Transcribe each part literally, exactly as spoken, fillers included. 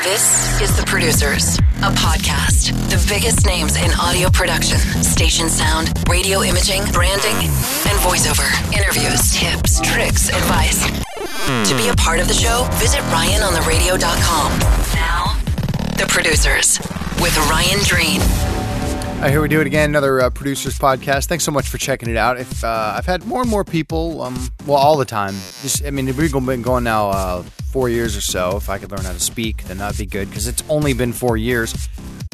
This is The Producers, a podcast. The biggest names in audio production, station sound, radio imaging, branding, and voiceover. Interviews, tips, tricks, advice. To be a part of the show, visit Ryan on the radio dot com. Now, The Producers with Ryan Dreen. Uh, here we do it again, another uh, Producers podcast. Thanks so much for checking it out. If uh, I've had more and more people, um, well, all the time. Just, I mean, we've been going now uh, four years or so. If I could learn how to speak, then that'd be good, because it's only been four years.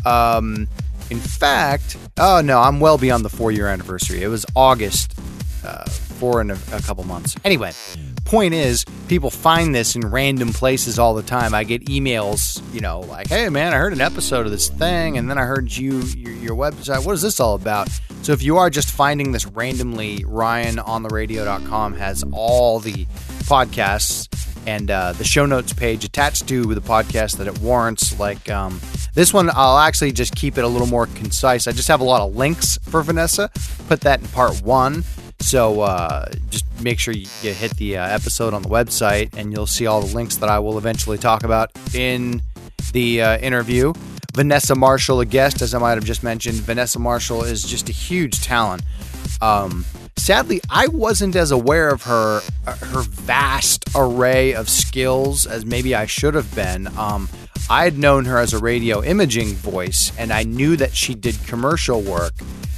Um, in fact, oh no, I'm well beyond the four-year anniversary. It was August, uh, four and a, a couple months. Anyway, point is, people find this in random places all the time. I get emails, you know, like, hey man, I heard an episode of this thing, and then I heard you your, your website. What is this all about? So if you are just finding this randomly, Ryan on the radio dot com has all the podcasts and uh, the show notes page attached to the podcast that it warrants. Like um, this one, I'll actually just keep it a little more concise. I just have a lot of links for Vanessa. Put that in part one. So uh, just make sure you, you hit the uh, episode on the website, and you'll see all the links that I will eventually talk about in the uh, interview. Vanessa Marshall, a guest, as I might have just mentioned. Vanessa Marshall is just a huge talent. Um, sadly, I wasn't as aware of her uh, her vast array of skills as maybe I should have been. Um, I had known her as a radio imaging voice, and I knew that she did commercial work.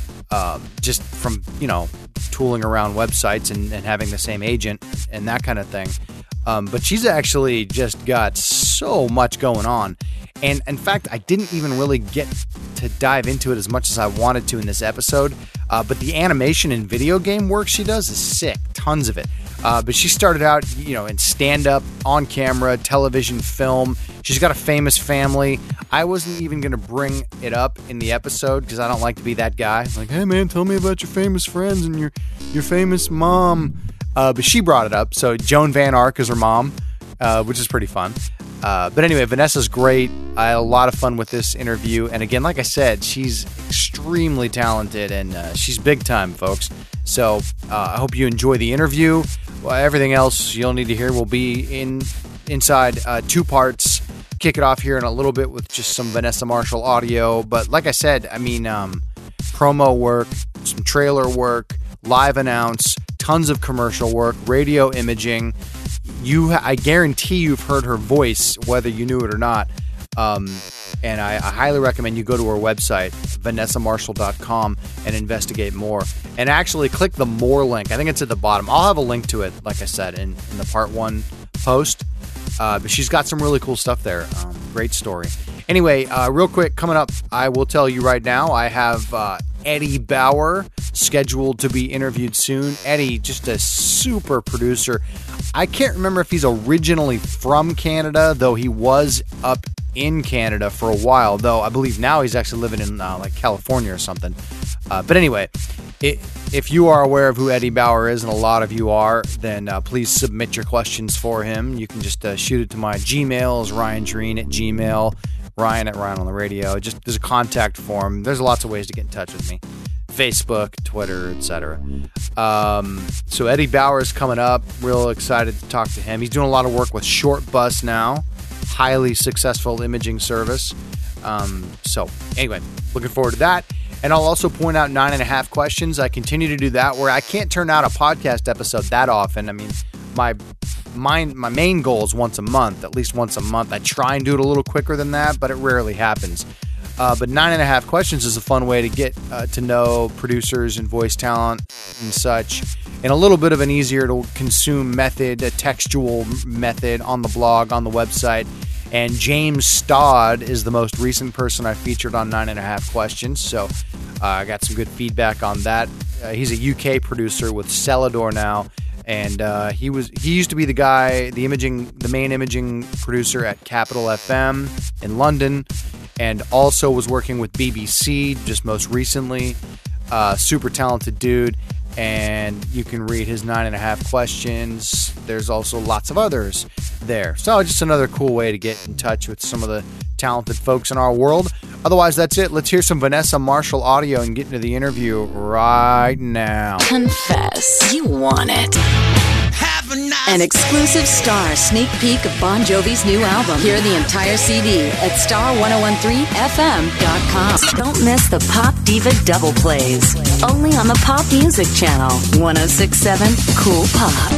Um, just from, you know, tooling around websites and, and having the same agent and that kind of thing. Um, but she's actually just got so much going on. And in fact, I didn't even really get to dive into it as much as I wanted to in this episode. Uh, but the animation and video game work she does is sick. Tons of it. Uh, but she started out, you know, in stand-up, on camera, television, film. She's got a famous family. I wasn't even going to bring it up in the episode because I don't like to be that guy. Like, hey, man, tell me about your famous friends and your your famous mom. Uh, but she brought it up. So Joan Van Ark is her mom, uh, which is pretty fun. Uh, but anyway, Vanessa's great. I had a lot of fun with this interview. And again, like I said, she's extremely talented, and uh, she's big time, folks. So uh, I hope you enjoy the interview. Well, everything else you'll need to hear will be in inside uh, two parts. Kick it off here in a little bit with just some Vanessa Marshall audio. But like I said, I mean, um, promo work, some trailer work, live announce, tons of commercial work, radio imaging. You, I guarantee you've heard her voice, whether you knew it or not. Um, and I, I highly recommend you go to her website, vanessa marshall dot com, and investigate more. And actually click the more link. I think it's at the bottom. I'll have a link to it, like I said, in, in the part one post. Uh, but she's got some really cool stuff there. Um, great story. Anyway, uh, real quick, coming up, I will tell you right now, I have uh, Eddie Bauer scheduled to be interviewed soon. Eddie, just a super producer. I can't remember if he's originally from Canada, though he was up in Canada for a while, though I believe now he's actually living in uh, like California or something. Uh, but anyway, it, if you are aware of who Eddie Bauer is, and a lot of you are, then uh, please submit your questions for him. You can just uh, shoot it to my Gmail, is Ryan Dreen at Gmail, Ryan at Ryan on the Radio. Just there's a contact form. There's lots of ways to get in touch with me. Facebook, Twitter, et cetera. Um, so Eddie Bauer is coming up. Real excited to talk to him. He's doing a lot of work with Short Bus now. Highly successful imaging service. Um, so anyway, looking forward to that. And I'll also point out nine and a half questions. I continue to do that where I can't turn out a podcast episode that often. I mean, my my, my main goal is once a month, at least once a month. I try and do it a little quicker than that, but it rarely happens. Uh, but nine and a half questions is a fun way to get uh, to know producers and voice talent and such, and a little bit of an easier to consume method, a textual method on the blog, on the website. And James Stodd is the most recent person I featured on nine and a half questions. So uh, I got some good feedback on that. Uh, he's a U K producer with Celador now. And uh, he was he used to be the guy, the imaging, the main imaging producer at Capital F M in London, and also was working with B B C just most recently. Uh, super talented dude, and you can read his nine and a half questions. There's also lots of others there. So just another cool way to get in touch with some of the talented folks in our world. Otherwise, that's it. Let's hear some Vanessa Marshall audio and get into the interview right now. Confess you want it. Have An exclusive Star sneak peek of Bon Jovi's new album. Hear the entire C D at star ten thirteen f m dot com. Don't miss the Pop Diva double plays. Only on the Pop Music Channel. one oh six point seven Cool Pop.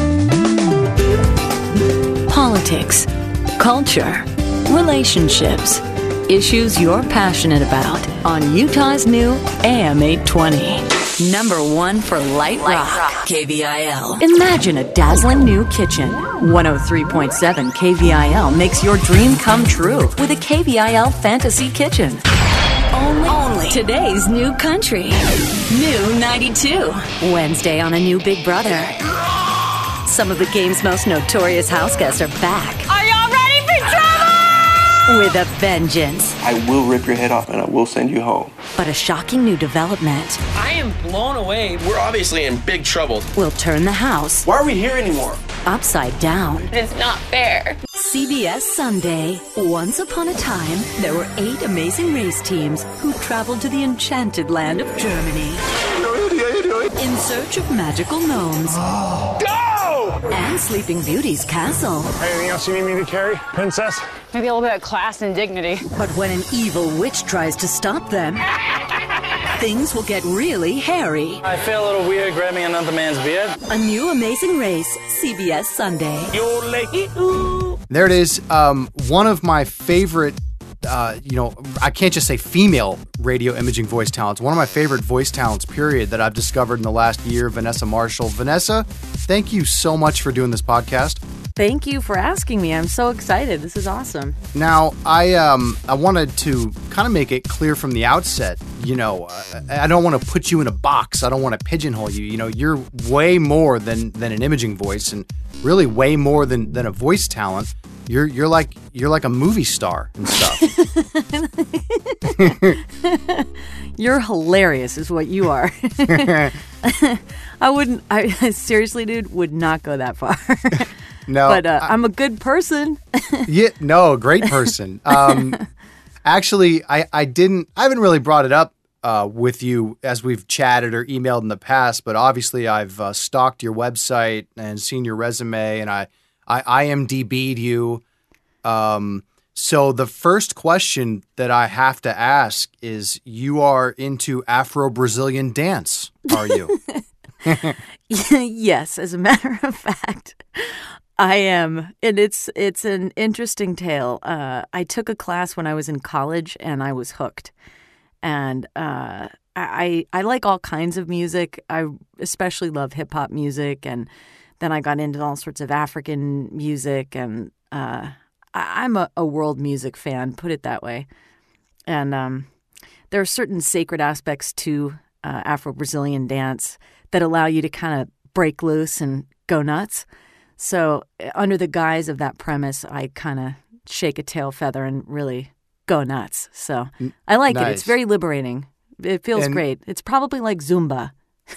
Politics, culture, relationships. Issues you're passionate about on Utah's new A M eight twenty. Number one for light rock, K V I L. Imagine a dazzling new kitchen. one oh three point seven K V I L makes your dream come true with a K V I L fantasy kitchen. Only, Only today's new country. New ninety-two. Wednesday on a new Big Brother. Some of the game's most notorious house guests are back. Are y'all ready for trouble? With a vengeance. I will rip your head off and I will send you home. But a shocking new development I am blown away. We're obviously in big trouble. will turn the house Why are we here anymore? upside down. It's not fair. C B S Sunday. Once upon a time, there were eight amazing race teams who traveled to the enchanted land of Germany in search of magical gnomes Go! and Sleeping Beauty's castle. Anything else you need me to carry, princess? Maybe a little bit of class and dignity. But when an evil witch tries to stop them, things will get really hairy. I feel a little weird grabbing another man's beard. A new amazing race, C B S Sunday. There it is. Um, one of my favorite, uh, you know, I can't just say female radio imaging voice talents. One of my favorite voice talents, period, that I've discovered in the last year, Vanessa Marshall. Vanessa, thank you so much for doing this podcast. Thank you for asking me. I'm so excited. This is awesome. Now, I um, I wanted to kind of make it clear from the outset, you know, uh, I don't want to put you in a box. I don't want to pigeonhole you. You know, you're way more than, than an imaging voice, and really way more than, than a voice talent. You're you're like you're like a movie star and stuff. You're hilarious is what you are. I wouldn't, I seriously, dude, would not go that far. No, But uh, I- I'm a good person. Yeah, no, great person. Um, actually, I, I didn't, I haven't really brought it up uh, with you as we've chatted or emailed in the past, but obviously I've uh, stalked your website and seen your resume, and I, I I M D B'd you. Um, so the first question that I have to ask is, you are into Afro-Brazilian dance, are you? Yes, as a matter of fact, I am. And it's it's an interesting tale. Uh, I took a class when I was in college and I was hooked. And uh, I, I like all kinds of music. I especially love hip hop music. And then I got into all sorts of African music. And uh, I, I'm a, a world music fan, put it that way. And um, there are certain sacred aspects to uh, Afro-Brazilian dance that allow you to kind of break loose and go nuts. So under the guise of that premise, I kind of shake a tail feather and really go nuts. So I like it. It's Nice. very liberating. It feels And- great. It's probably like Zumba.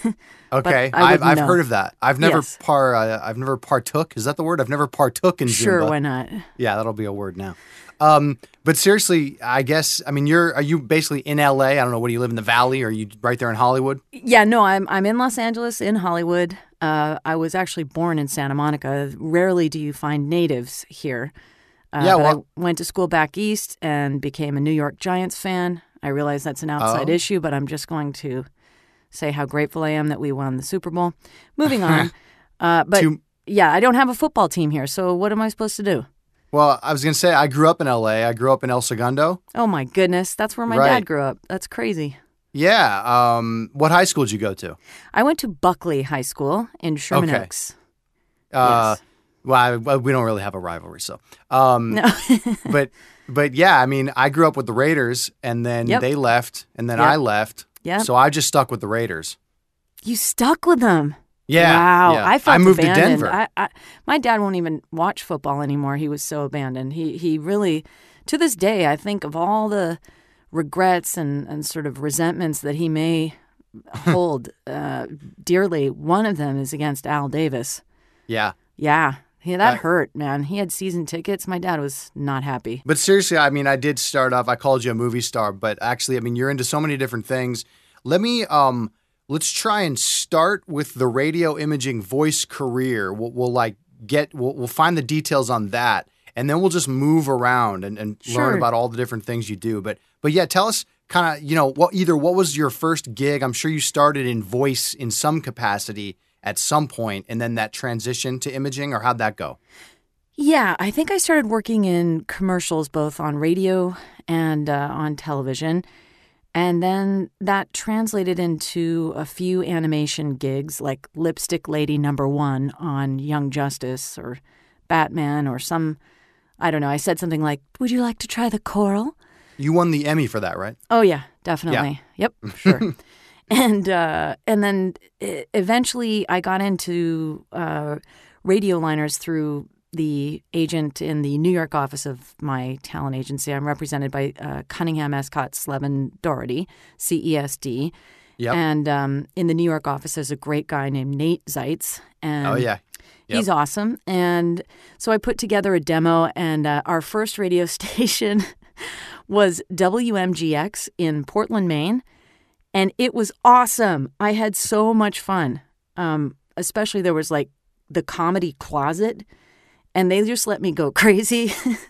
Okay, I I've wouldn't I've know. heard of that. I've never Yes. par uh, I've never partook. Is that the word? I've never partook in Sure, Zumba. why not? Yeah, that'll be a word now. Um, but seriously, I guess I mean you're are you basically in L A? I don't know. What do you live in the Valley? Or are you right there in Hollywood? Yeah, no, I'm I'm in Los Angeles, in Hollywood. Uh, I was actually born in Santa Monica. Rarely do you find natives here. Uh, Yeah, but well- I went to school back east and became a New York Giants fan. I realize that's an outside Oh. issue, but I'm just going to say how grateful I am that we won the Super Bowl. Moving on. uh, but To- yeah, I don't have a football team here, so what am I supposed to do? Well, I was gonna say I grew up in L A. I grew up in El Segundo. Oh my goodness, that's where my Right. dad grew up. That's crazy. Yeah. Um, what high school did you go to? I went to Buckley High School in Sherman Okay. Oaks. Uh, Yes. Well, I, well, we don't really have a rivalry, so. Um, No. but but yeah, I mean, I grew up with the Raiders, and then Yep. they left, and then Yep. I left. Yep. So I just stuck with the Raiders. You stuck with them. Yeah. Wow. yeah. I felt I moved abandoned. to Denver. I, I, my dad won't even watch football anymore. He was so abandoned. He he really, to this day, I think of all the regrets and, and sort of resentments that he may hold uh, dearly. One of them is against Al Davis. yeah. Yeah. Yeah, that Uh, hurt, man. He had season tickets. My dad was not happy. But seriously, I mean, I did start off. I called you a movie star, but actually, I mean, you're into so many different things. Let me, um, let's try and start with the radio imaging voice career. We'll, we'll like get we'll, we'll find the details on that, and then we'll just move around and, and Sure. learn about all the different things you do. But but yeah, tell us kind of you know what either what was your first gig? I'm sure you started in voice in some capacity at some point, and then that transition to imaging, or how'd that go? Yeah, I think I started working in commercials both on radio and uh, on television. And then that translated into a few animation gigs like Lipstick Lady Number One on Young Justice or Batman or some, I don't know. I said something like, would you like to try the choral? You won the Emmy for that, right? Oh, yeah, definitely. Yep, sure. and uh, and then e- eventually I got into uh, radio liners through the agent in the New York office of my talent agency. I'm represented by uh, Cunningham, Escott, Slevin, Doherty, C E S D. Yep. And um, in the New York office, there's a great guy named Nate Zeitz. And Oh, yeah. Yep. he's awesome. And so I put together a demo, and uh, our first radio station was W M G X in Portland, Maine. And it was awesome. I had so much fun. Um, especially there was like the comedy closet, and they just let me go crazy.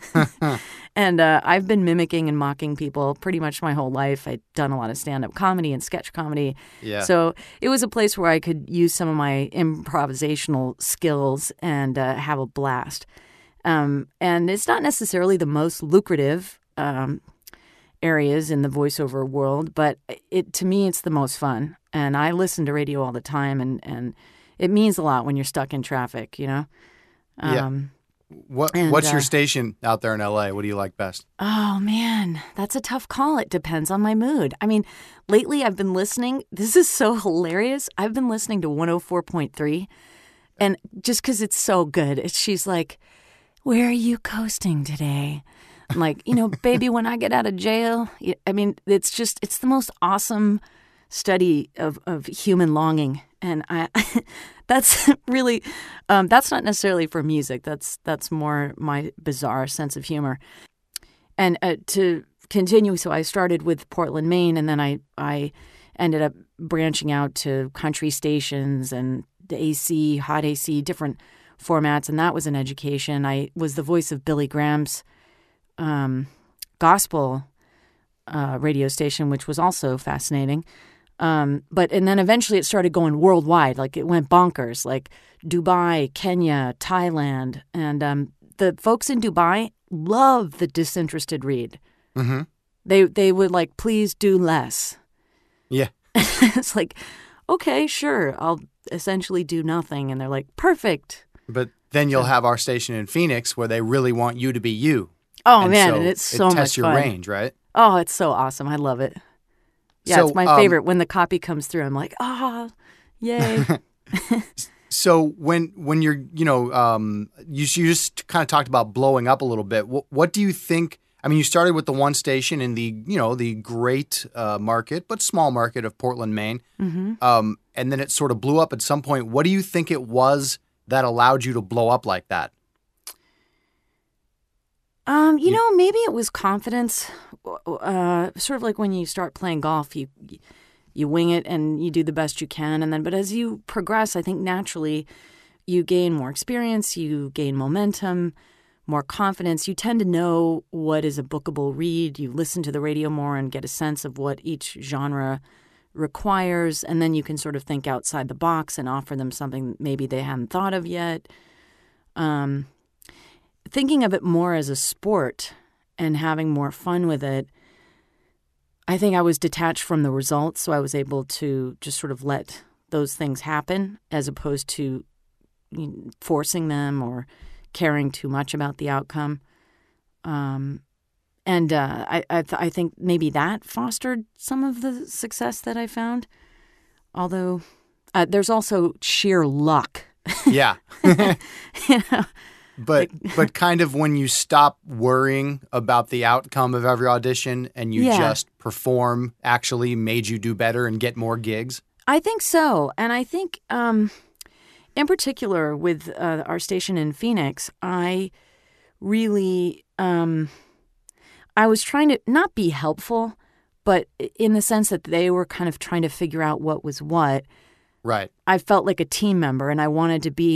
And uh, I've been mimicking and mocking people pretty much my whole life. I'd done a lot of stand-up comedy and sketch comedy. Yeah. So it was a place where I could use some of my improvisational skills and uh, have a blast. Um, and it's not necessarily the most lucrative um, areas in the voiceover world, but it to me, it's the most fun. And I listen to radio all the time, and, and it means a lot when you're stuck in traffic, you know? Yeah. Um, What and, What's your uh, station out there in L A? What do you like best? Oh, man, that's a tough call. It depends on my mood. I mean, lately I've been listening. This is so hilarious. I've been listening to one oh four point three, and just because it's so good, it's, she's like, where are you coasting today? I'm like, you know, baby, when I get out of jail. I mean, it's just, it's the most awesome study of, of human longing. And I, that's really, um, that's not necessarily for music. That's that's more my bizarre sense of humor. And uh, to continue, so I started with Portland, Maine, and then I, I ended up branching out to country stations and the A C, hot A C, different formats, and that was an education. I was the voice of Billy Graham's um, gospel uh, radio station, which was also fascinating. Um, but and then eventually it started going worldwide. Like it went bonkers, like Dubai, Kenya, Thailand, and um, the folks in Dubai love the disinterested read. Mm-hmm. They they would like, please do less. Yeah. It's like, okay, sure, I'll essentially do nothing, and they're like, perfect. But then you'll have our station in Phoenix where they really want you to be you. Oh And man, so and it's so it much tests your fun. range, right? Oh, it's so awesome. I love it. Yeah, So, it's my um, favorite. When the copy comes through, I'm like, ah, yay. So when when you're you know um, you you just kind of talked about blowing up a little bit. What, what do you think? I mean, you started with the one station in the you know the great uh, market but small market of Portland, Maine, Mm-hmm. um, and then it sort of blew up at some point. What do you think it was that allowed you to blow up like that? Um, you know, maybe it was confidence. Uh, sort of like when you start playing golf, you you wing it and you do the best you can, and then but as you progress, I think naturally you gain more experience, you gain momentum, more confidence. You tend to know what is a bookable read. You listen to the radio more and get a sense of what each genre requires, and then you can sort of think outside the box and offer them something maybe they hadn't thought of yet. Um. Thinking of it more as a sport and having more fun with it, I think I was detached from the results, so I was able to just sort of let those things happen as opposed to you know, forcing them or caring too much about the outcome. Um, and uh, I I, th- I think maybe that fostered some of the success that I found. Although uh, there's also sheer luck. Yeah. you know? But but kind of when you stop worrying about the outcome of every audition and you Yeah. just perform actually made you do better and get more gigs? I think so. And I think um, in particular with uh, our station in Phoenix, I really, um, I was trying to not be helpful, but in the sense that they were kind of trying to figure out what was what. Right. I felt like a team member and I wanted to be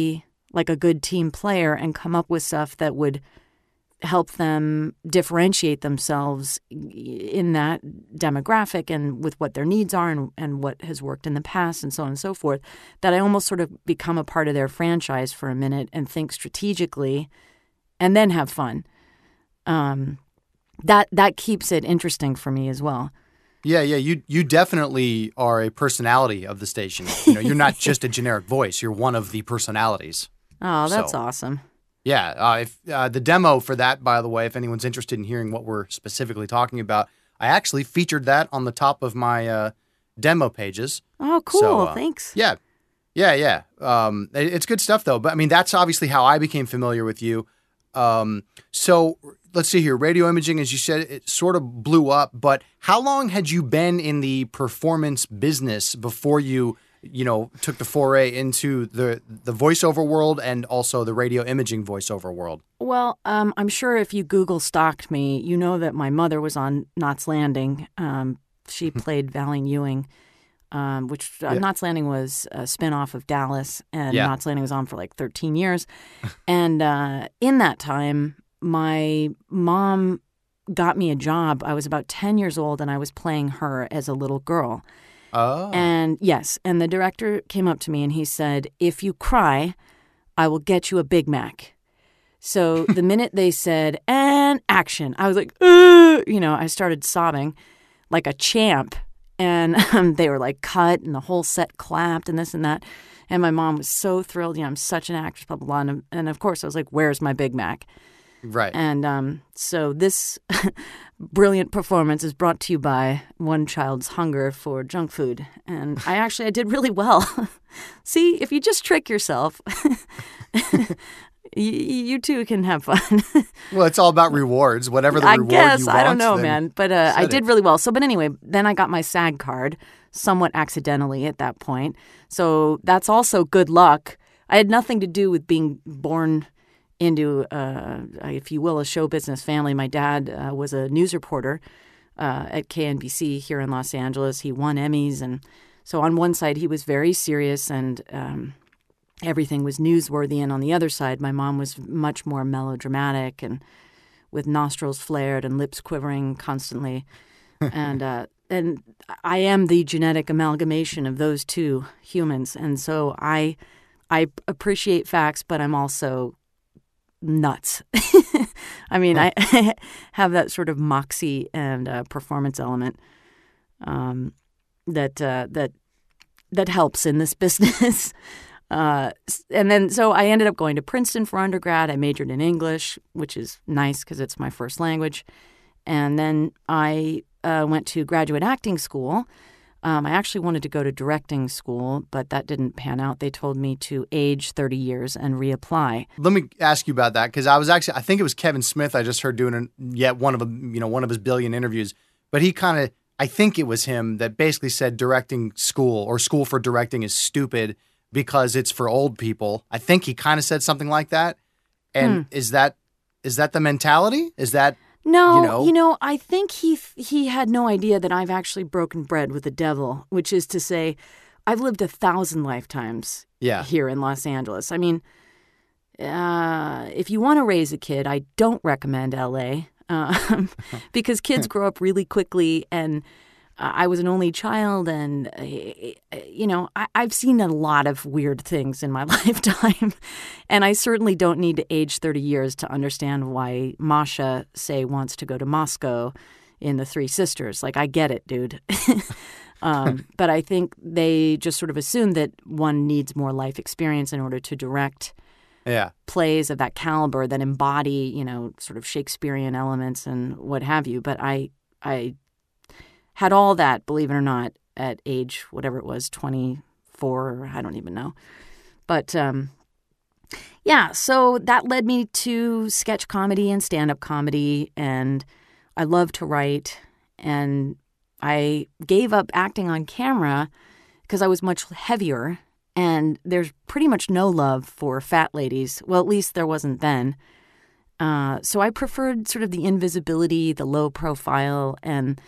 like a good team player and come up with stuff that would help them differentiate themselves in that demographic and with what their needs are and, and what has worked in the past and so on and so forth, that I almost sort of become a part of their franchise for a minute and think strategically and then have fun. Um, that that keeps it interesting for me as well. Yeah, yeah, you you definitely are a personality of the station. You know, you're not just a generic voice. You're one of the personalities. Oh, that's So- awesome. Yeah, uh, if uh, the demo for that, by the way, if anyone's interested in hearing what we're specifically talking about, I actually featured that on the top of my uh, demo pages. Oh, cool. So, uh, Thanks. Yeah, yeah, yeah. Um, it- it's good stuff, though. But I mean, that's obviously how I became familiar with you. Um, so let's see here. Radio imaging, as you said, it sort of blew up. But how long had you been in the performance business before you, you know, took the foray into the the voiceover world and also the radio imaging voiceover world? Well, um, I'm sure if you Google stalked me, you know that my mother was on Knots Landing. Um, she played Valiant Ewing, um, which uh, Yeah. Knots Landing was a spinoff of Dallas, and Yeah. Knots Landing was on for like thirteen years. And uh, in that time, my mom got me a job. I was about ten years old, and I was playing her as a little girl. Oh, And yes, and the director came up to me and he said, "If you cry, I will get you a Big Mac." So the minute they said, "and action," I was like, "Ugh," you know, I started sobbing like a champ. And um, they were like, cut, and the whole set clapped and this and that. And my mom was so thrilled. You know, I'm such an actress, blah, blah, blah. And, and of course, I was like, "Where's my Big Mac?" right. And um, so this brilliant performance is brought to you by one child's hunger for junk food. And I actually, I did really well. See, if you just trick yourself, you, you too can have fun. Well, it's all about rewards. Whatever the I reward guess, you want. I don't know, then man. But uh, I set did it. really well. So, but anyway, then I got my SAG card somewhat accidentally at that point. So that's also good luck. I had nothing to do with being born into, uh, if you will, a show business family. My dad uh, was a news reporter uh, at K N B C here in Los Angeles. He won Emmys. And so on one side, he was very serious and um, everything was newsworthy. And on the other side, my mom was much more melodramatic and with nostrils flared and lips quivering constantly. and uh, and I am the genetic amalgamation of those two humans. And so I I appreciate facts, but I'm also nuts. I mean, I have that sort of moxie and uh, performance element um, that uh, that that helps in this business. Uh, and then, so I ended up going to Princeton for undergrad. I majored in English, which is nice because it's my first language. And then I uh, went to graduate acting school. Um, I actually wanted to go to directing school, but that didn't pan out. They told me to age thirty years and reapply. Let me ask you about that because I was actually I think it was Kevin Smith I just heard doing an, yet one of a, you know one of his billion interviews, but he kind of I think it was him that basically said directing school or school for directing is stupid because it's for old people. I think he kind of said something like that. And Hmm. is that is that the mentality? Is that No, You know? you know, I think he he had no idea that I've actually broken bread with the devil, which is to say, I've lived a thousand lifetimes Yeah. here in Los Angeles. I mean, uh, if you want to raise a kid, I don't recommend L A um, because kids grow up really quickly, and uh, I was an only child, and uh, you know, I, I've seen a lot of weird things in my lifetime, and I certainly don't need to age thirty years to understand why Masha, say, wants to go to Moscow in The Three Sisters. Like, I get it, dude. um, but I think they just sort of assume that one needs more life experience in order to direct yeah. plays of that caliber that embody, you know, sort of Shakespearean elements and what have you. But I, I had all that, believe it or not, at age whatever it was, twenty-four, I don't even know. But um, yeah, so that led me to sketch comedy and stand-up comedy, and I love to write, and I gave up acting on camera because I was much heavier, and there's pretty much no love for fat ladies. Well, at least there wasn't then. Uh, so I preferred sort of the invisibility, the low profile, and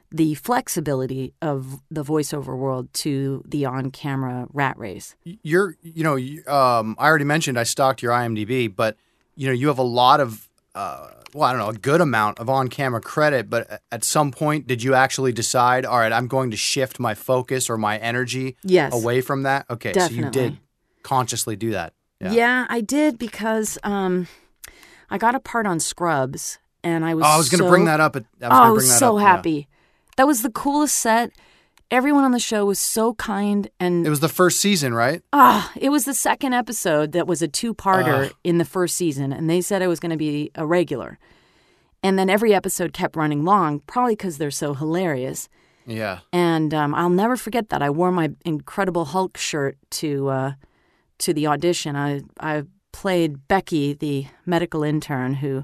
the flexibility of the voiceover world to the on-camera rat race. You're, you know, you- um, I already mentioned I stalked your IMDb, but you know, you have a lot of, uh, well, I don't know, a good amount of on-camera credit. But at some point, did you actually decide, all right, I'm going to shift my focus or my energy Yes. away from that? Okay, so you Definitely. did consciously do that. Yeah, I did because um, I got a part on Scrubs, and I was. Oh, I was going to so- bring that up. At, I was oh, gonna I bring was that so up, yeah. happy. That was the coolest set. Everyone on the show was so kind, and It was the first season, right? ah, it was the second episode that was a two-parter Ugh. in the first season, and they said I was going to be a regular. And then every episode kept running long, probably because they're so hilarious. Yeah. And um, I'll never forget that. I wore my Incredible Hulk shirt to uh, to the audition. I I played Becky, the medical intern who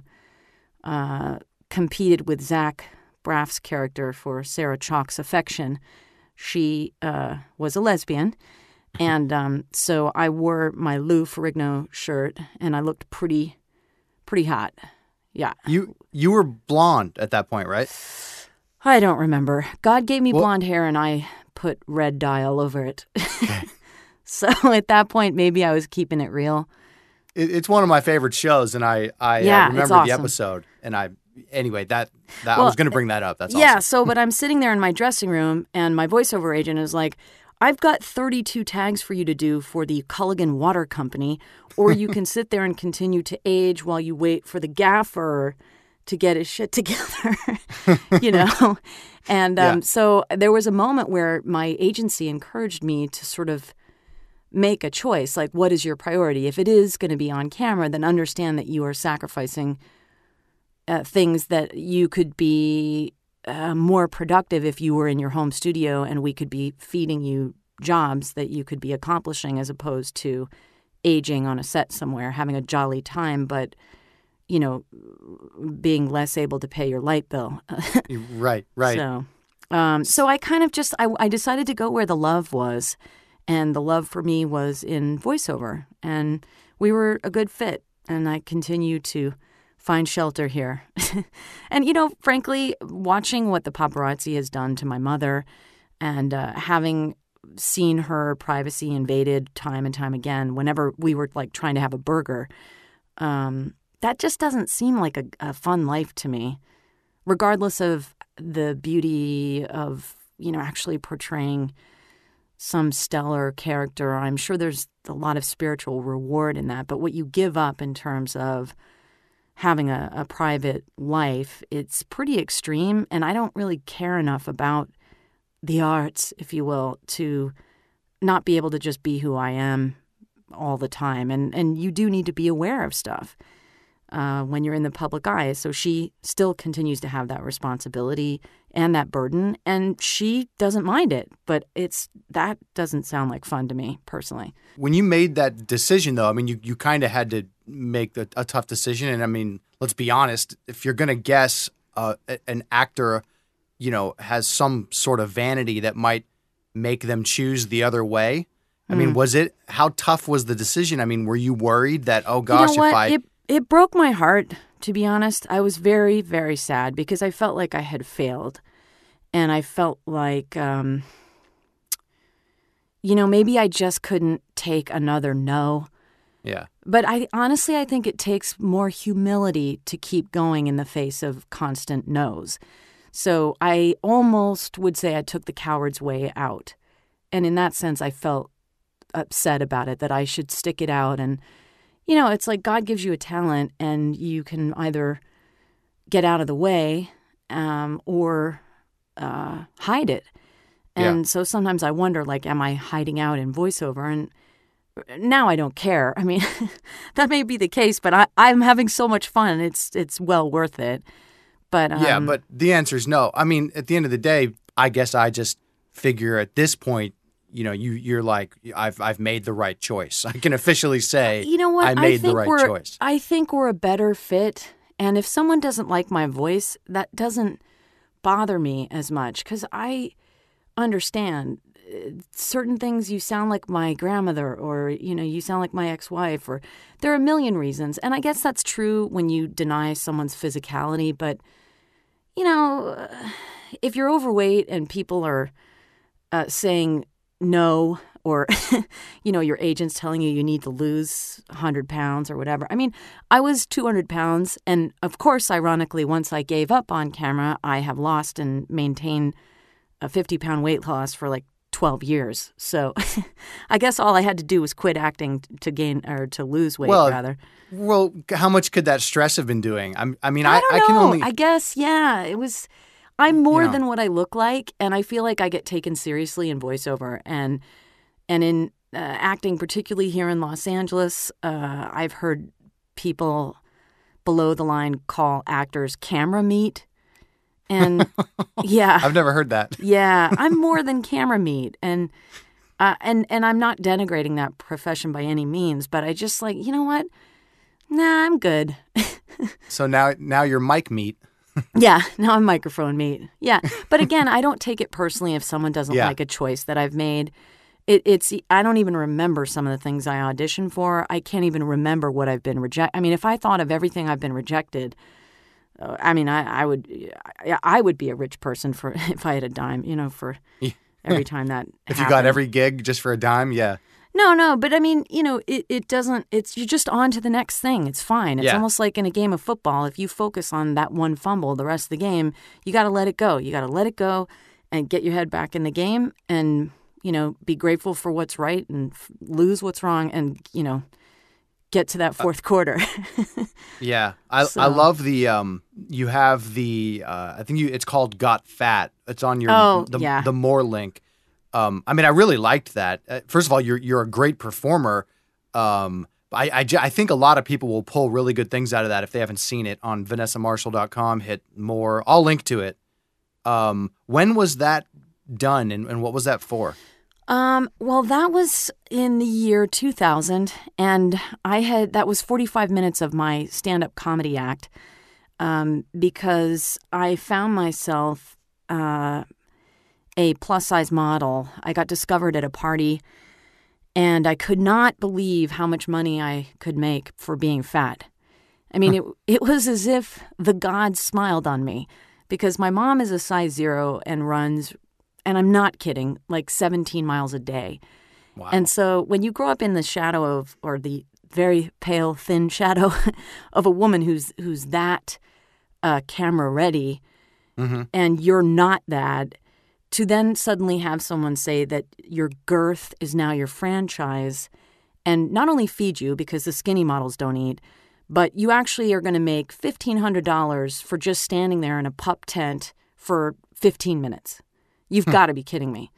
uh, competed with Zach Braff's character for Sarah Chalk's affection. She uh, was a lesbian, and um, so I wore my Lou Ferrigno shirt, and I looked pretty, pretty hot. Yeah. You you were blonde at that point, right? I don't remember. God gave me Well- blonde hair, and I put red dye all over it. So at that point, maybe I was keeping it real. It, it's one of my favorite shows, and I I Yeah, uh, it's remember the awesome. episode. And I anyway that that I Well, was going to bring that up. That's Yeah, awesome. so but I'm sitting there in my dressing room, and my voiceover agent is like, I've got thirty-two tags for you to do for the Culligan Water Company, or you can sit there and continue to age while you wait for the gaffer to get his shit together, you know? And um, Yeah. so there was a moment where my agency encouraged me to sort of make a choice, like, what is your priority? If it is going to be on camera, then understand that you are sacrificing uh, things that you could be uh, more productive if you were in your home studio and we could be feeding you jobs that you could be accomplishing as opposed to aging on a set somewhere, having a jolly time, but, you know, being less able to pay your light bill. Right, right. So, um, so I kind of just I, I decided to go where the love was, and the love for me was in voiceover, and we were a good fit, and I continue to find shelter here. And you know, frankly, watching what the paparazzi has done to my mother, and uh, having seen her privacy invaded time and time again, whenever we were like trying to have a burger, um, that just doesn't seem like a, a fun life to me. Regardless of the beauty of, you know, actually portraying some stellar character, I'm sure there's a lot of spiritual reward in that. But what you give up in terms of having a, a private life, it's pretty extreme. And I don't really care enough about the arts, if you will, to not be able to just be who I am all the time. And, and you do need to be aware of stuff uh, when you're in the public eye. So she still continues to have that responsibility and that burden, and she doesn't mind it. But it's that doesn't sound like fun to me personally. When you made that decision, though, I mean, you, you kind of had to make the, a tough decision. And I mean, let's be honest, if you're going to guess uh, a- an actor, you know, has some sort of vanity that might make them choose the other way. I mean, was it, how tough was the decision? I mean, were you worried that, oh gosh, you know what? if I, It, it broke my heart, to be honest. I was very, very sad because I felt like I had failed. And I felt like, um, you know, maybe I just couldn't take another no. yeah, But I honestly, I think it takes more humility to keep going in the face of constant no's. So I almost would say I took the coward's way out. And in that sense, I felt upset about it, that I should stick it out. And, you know, it's like God gives you a talent and you can either get out of the way um, or uh, hide it. And Yeah. so sometimes I wonder, like, am I hiding out in voiceover? And now I don't care. I mean, that may be the case, but I, I'm having so much fun. It's it's well worth it. But um, yeah, but the answer is no. I mean, at the end of the day, I guess I just figure at this point, you know, you you're like, I've I've made the right choice. I can officially say, you know what? I made think the right we're, choice. I think we're a better fit. And if someone doesn't like my voice, that doesn't bother me as much because I understand uh, certain things. You sound like my grandmother, or, you know, you sound like my ex-wife, or there are a million reasons. And I guess that's true when you deny someone's physicality. But, you know, uh, if you're overweight and people are uh, saying no, or, you know, your agent's telling you you need to lose one hundred pounds or whatever. I mean, I was two hundred pounds. And of course, ironically, once I gave up on camera, I have lost and maintained a fifty pound weight loss for like twelve years. So I guess all I had to do was quit acting to gain or to lose weight, well, rather. Well, how much could that stress have been doing? I'm, I mean, I, I don't I know. can only. I guess, yeah, it was. I'm more You know. than what I look like, and I feel like I get taken seriously in voiceover and and in uh, acting, particularly here in Los Angeles. Uh, I've heard people below the line call actors camera meat, and yeah, I've never heard that. yeah, I'm more than camera meat, and uh, and and I'm not denigrating that profession by any means, but I just like, you know what? Nah, I'm good. So now, now you're mic meat. Yeah, now I'm microphone meat. Yeah, but again, I don't take it personally if someone doesn't Yeah. like a choice that I've made. It, it's I don't even remember some of the things I auditioned for. I can't even remember what I've been rejected. I mean, if I thought of everything I've been rejected, uh, I mean, I, I would I, I would be a rich person for if I had a dime, you know, for every time that If you happened. got every gig just for a dime, yeah. No, no, but I mean, you know, it, it doesn't, it's, you're just on to the next thing. It's fine. It's Yeah. almost like in a game of football. If you focus on that one fumble the rest of the game, you got to let it go. You got to let it go and get your head back in the game and, you know, be grateful for what's right and f- lose what's wrong and, you know, get to that fourth quarter. Yeah, I So- I love the um. You have the uh, I think you it's called Got Fat. It's on your Oh, the, yeah. the More link. Um, I mean, I really liked that. Uh, first of all, you're you're a great performer. Um, I I, ju- I think a lot of people will pull really good things out of that if they haven't seen it on Vanessa Marshall dot com. Hit More. I'll link to it. Um, when was that done, and, and what was that for? Um, well, that was in the year two thousand, and I had that was forty-five minutes of my stand-up comedy act, um, because I found myself uh, a plus-size model. I got discovered at a party, and I could not believe how much money I could make for being fat. I mean, it it was as if the gods smiled on me, because my mom is a size zero and runs, and I'm not kidding, like seventeen miles a day. Wow. And so when you grow up in the shadow of, or the very pale, thin shadow of a woman who's who's that uh, camera ready, Mm-hmm. and you're not that, to then suddenly have someone say that your girth is now your franchise and not only feed you because the skinny models don't eat, but you actually are going to make fifteen hundred dollars for just standing there in a pup tent for fifteen minutes. You've got to be kidding me.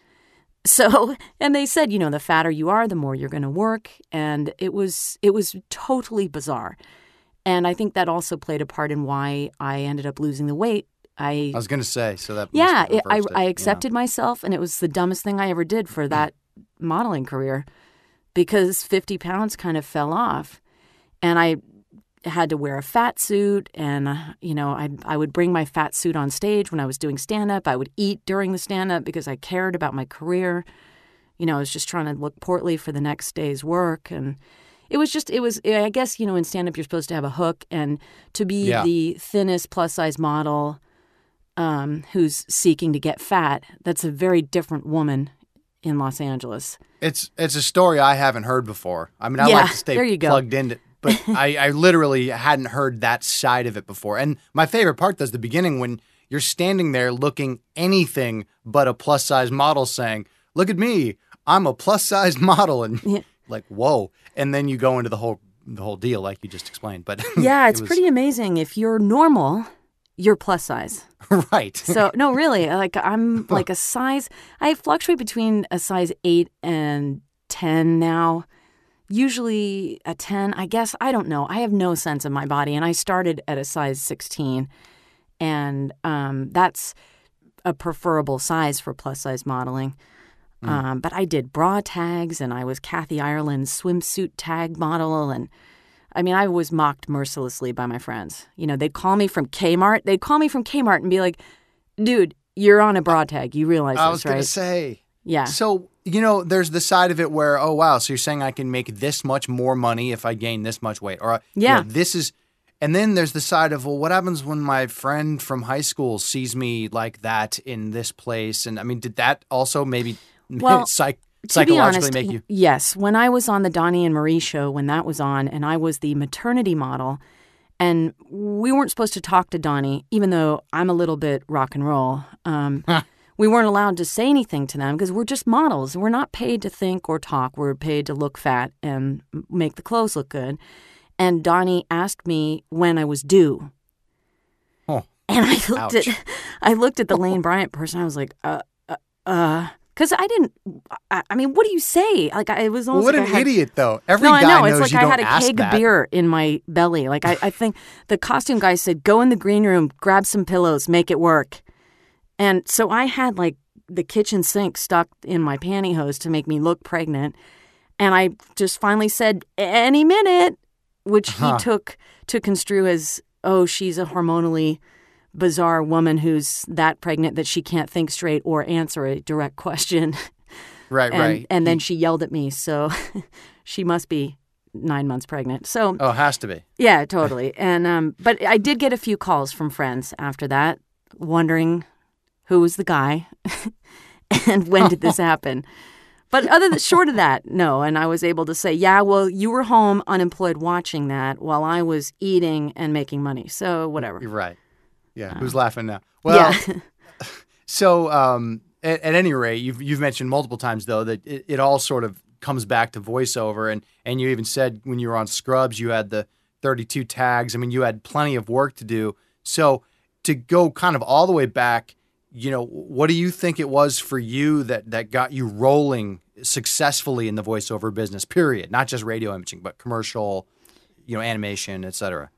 So, and they said, you know, the fatter you are, the more you're going to work. And it was, it was totally bizarre. And I think that also played a part in why I ended up losing the weight. I, I was gonna say so that. must yeah, have it, I, reversed it, I yeah. accepted myself, and it was the dumbest thing I ever did for that modeling career, because fifty pounds kind of fell off, and I had to wear a fat suit, and uh, you know, I I would bring my fat suit on stage when I was doing stand up. I would eat during the stand up because I cared about my career. You know, I was just trying to look portly for the next day's work, and it was just it was. I guess, you know, in stand up you're supposed to have a hook, and to be Yeah. the thinnest plus size model um, who's seeking to get fat, that's a very different woman in Los Angeles. It's it's a story I haven't heard before. I mean, I Yeah, like to stay there you go. plugged in, but I, I literally hadn't heard that side of it before. And my favorite part is the beginning when you're standing there looking anything but a plus size model, saying, "Look at me, I'm a plus size model," and Yeah. like, whoa. And then you go into the whole the whole deal like you just explained. But Yeah, it it's was- pretty amazing. If you're normal, you're plus size. right. So no, really, like I'm like a size. I fluctuate between a size eight and ten now. Usually a ten, I guess. I don't know. I have no sense of my body, and I started at a size sixteen, and um, that's a preferable size for plus size modeling. Um, but I did bra tags, and I was Kathy Ireland's swimsuit tag model, and I mean, I was mocked mercilessly by my friends. You know, they'd call me from Kmart. They'd call me from Kmart and be like, "Dude, you're on a bra tag. You realize I this, was gonna right?" say. Yeah. So, you know, there's the side of it where, oh, wow, so you're saying I can make this much more money if I gain this much weight. Or, you Yeah. know, this is, And then there's the side of, well, what happens when my friend from high school sees me like that in this place? And I mean, did that also maybe Well, psych- to psychologically be honest, make you? Yes. When I was on the Donnie and Marie show, when that was on, and I was the maternity model, and we weren't supposed to talk to Donnie, even though I'm a little bit rock and roll. Um, we weren't allowed to say anything to them because we're just models. We're not paid to think or talk. We're paid to look fat and make the clothes look good. And Donnie asked me when I was due. Oh, and I looked ouch. at I looked at the Lane Bryant person. I was like, uh, uh, uh, because I didn't. I, I mean, what do you say? Like, I it was almost What like an I had, idiot, though. Every no, I guy know. knows It's like you I don't had a ask keg that. of beer in my belly. Like, I, I think the costume guy said, "Go in the green room, grab some pillows, make it work." And so I had like the kitchen sink stuck in my pantyhose to make me look pregnant. And I just finally said, "Any minute," which he Huh. took to construe as, "Oh, she's a hormonally bizarre woman who's that pregnant that she can't think straight or answer a direct question." Right, and, right. And then she yelled at me, so she must be nine months pregnant. So Oh, it has to be. yeah, totally. And um, but I did get a few calls from friends after that, wondering who was the guy and when did this happen. But other than short of that, no. And I was able to say, yeah, well, you were home unemployed watching that while I was eating and making money. So whatever. You're right. Yeah. Who's laughing now? Well, yeah. so um, at, at any rate, you've you've mentioned multiple times though that it, it all sort of comes back to voiceover, and and you even said when you were on Scrubs, you had the thirty-two tags. I mean, you had plenty of work to do. So to go kind of all the way back, you know, what do you think it was for you that that got you rolling successfully in the voiceover business? Period. Not just radio imaging, but commercial, you know, animation, et cetera.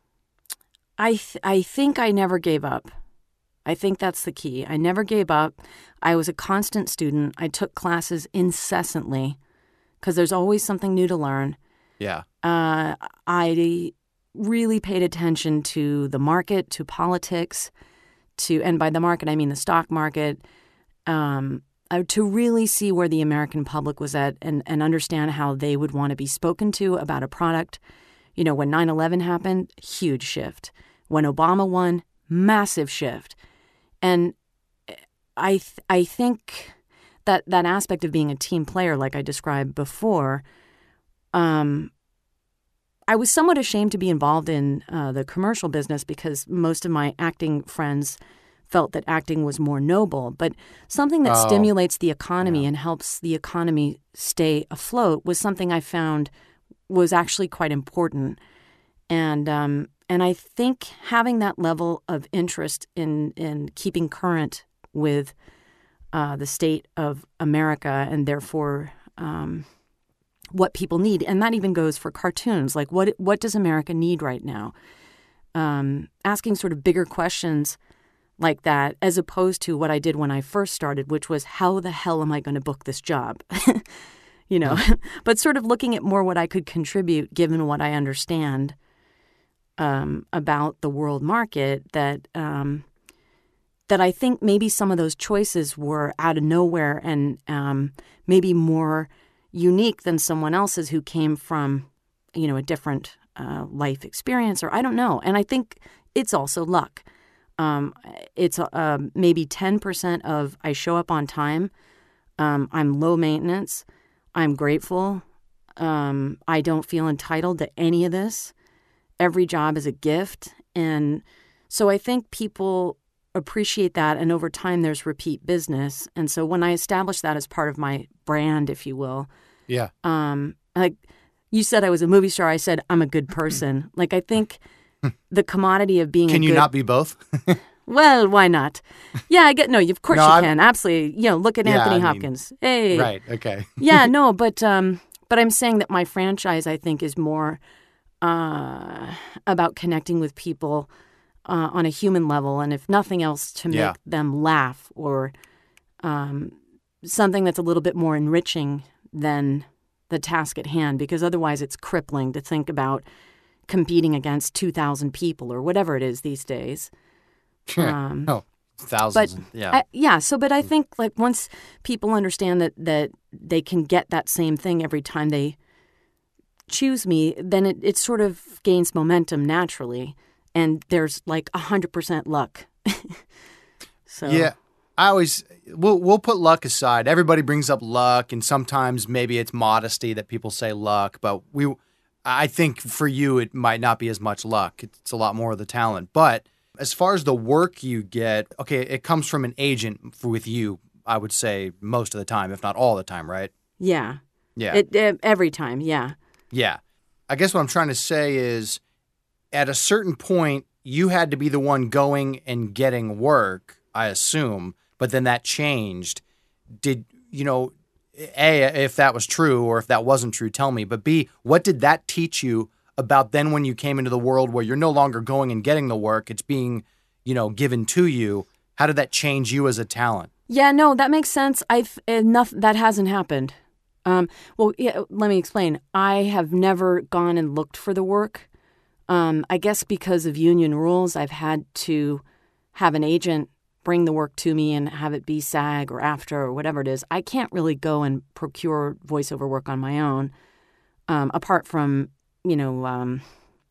I th- I think I never gave up. I think that's the key. I never gave up. I was a constant student. I took classes incessantly because there's always something new to learn. Yeah. Uh, I really paid attention to the market, to politics, to and by the market I mean the stock market, um, uh, to really see where the American public was at and, and understand how they would want to be spoken to about a product. You know, when nine eleven happened, huge shift. When Obama won, massive shift. And I th- I think that that aspect of being a team player, like I described before, um, I was somewhat ashamed to be involved in uh, the commercial business because most of my acting friends felt that acting was more noble. But something that Oh, stimulates the economy and helps the economy stay afloat was something I found was actually quite important. And um, and I think having that level of interest in, in keeping current with uh, the state of America and therefore um, what people need, and that even goes for cartoons, like what what does America need right now? Um, asking sort of bigger questions like that, as opposed to what I did when I first started, which was how the hell am I going to book this job? you know, but sort of looking at more what I could contribute given what I understand um, about the world market, that um, that I think maybe some of those choices were out of nowhere and um, maybe more unique than someone else's who came from, you know, a different uh, life experience, or I don't know. And I think it's also luck. Um, it's uh, maybe ten percent of I show up on time. Um, I'm low maintenance. I'm grateful. Um, I don't feel entitled to any of this. Every job is a gift. And so I think people appreciate that. And over time, there's repeat business. And so when I established that as part of my brand, if you will, Yeah. um, like you said, I was a movie star. I said, I'm a good person. Like, I think the commodity of being Can a you good, not be both? well, why not? Yeah, I get, no, of course No, you I'm- can. Absolutely. You know, look at Yeah, Anthony I mean, Hopkins. Hey. Right. Okay. Yeah, no, but, um, but I'm saying that my franchise, I think, is more uh, about connecting with people uh, on a human level. And if nothing else, to make Yeah. them laugh, or um, something that's a little bit more enriching than the task at hand, because otherwise it's crippling to think about competing against two thousand people or whatever it is these days. Um, oh, thousands. but yeah. I, yeah, so but I think like once people understand that that they can get that same thing every time they choose me, then it, it sort of gains momentum naturally. and there's like one hundred percent luck. So Yeah. I always we'll we'll put luck aside. Everybody brings up luck, and sometimes maybe it's modesty that people say luck, but we I think for you it might not be as much luck. It's a lot more of the talent. But as far as the work you get, okay, it comes from an agent for, with you, I would say most of the time, if not all the time, right? Yeah. Yeah. It, it, every time, yeah. Yeah. I guess what I'm trying to say is at a certain point, you had to be the one going and getting work, I assume, but then that changed. Did, you know, A, if that was true or if that wasn't true, tell me. But B, what did that teach you about then when you came into the world where you're no longer going and getting the work, it's being, you know, given to you? How did that change you as a talent? Yeah, no, that makes sense. I've enough that hasn't happened. Um, well, yeah, let me explain. I have never gone and looked for the work. Um, I guess because of union rules, I've had to have an agent bring the work to me and have it be SAG or AFTRA or whatever it is. I can't really go and procure voiceover work on my own, um, apart from, you know, um,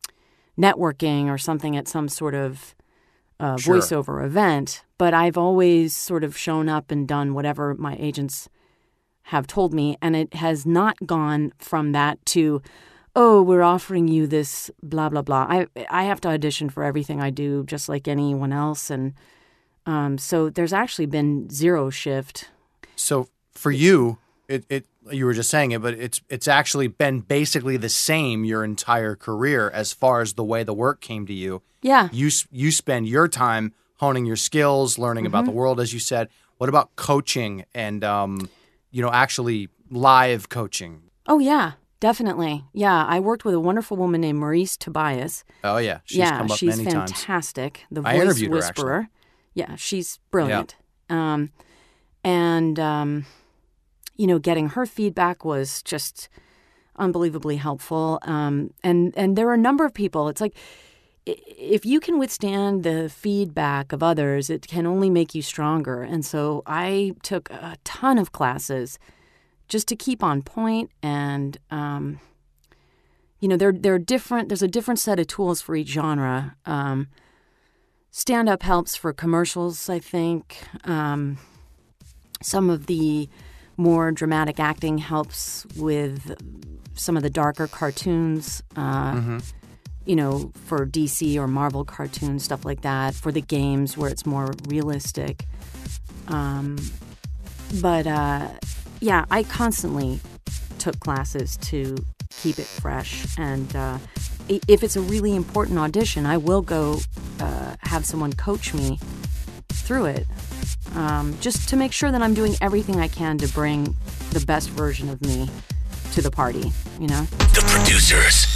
networking or something at some sort of uh, Sure. voiceover event. But I've always sort of shown up and done whatever my agents have told me, and it has not gone from that to, oh, we're offering you this blah, blah, blah. I I have to audition for everything I do just like anyone else, and um, so there's actually been zero shift. So for you, it, it you were just saying it, but it's it's actually been basically the same your entire career as far as the way the work came to you. Yeah. You you spend your time honing your skills, learning Mm-hmm. about the world, as you said. What about coaching and um, you know, actually live coaching? Oh, yeah, definitely. Yeah, I worked with a wonderful woman named Maurice Tobias. Oh yeah, she's yeah, come up she's many times. fantastic. The I voice interviewed her, whisperer. Yeah, she's brilliant. Um, and um, you know, getting her feedback was just unbelievably helpful. Um, and and there are a number of people. It's like i- if you can withstand the feedback of others, it can only make you stronger. And so I took a ton of classes just to keep on point and. Um, You know, there there are different. There's a different set of tools for each genre. Um, stand-up helps for commercials, I think. Um, some of the more dramatic acting helps with some of the darker cartoons. Uh, Mm-hmm. You know, for D C or Marvel cartoons, stuff like that. For the games where it's more realistic. Um, but uh, yeah, I constantly took classes to keep it fresh, and uh, i- if it's a really important audition, I will go uh, have someone coach me through it, um, just to make sure that I'm doing everything I can to bring the best version of me to the party, you know? The producers.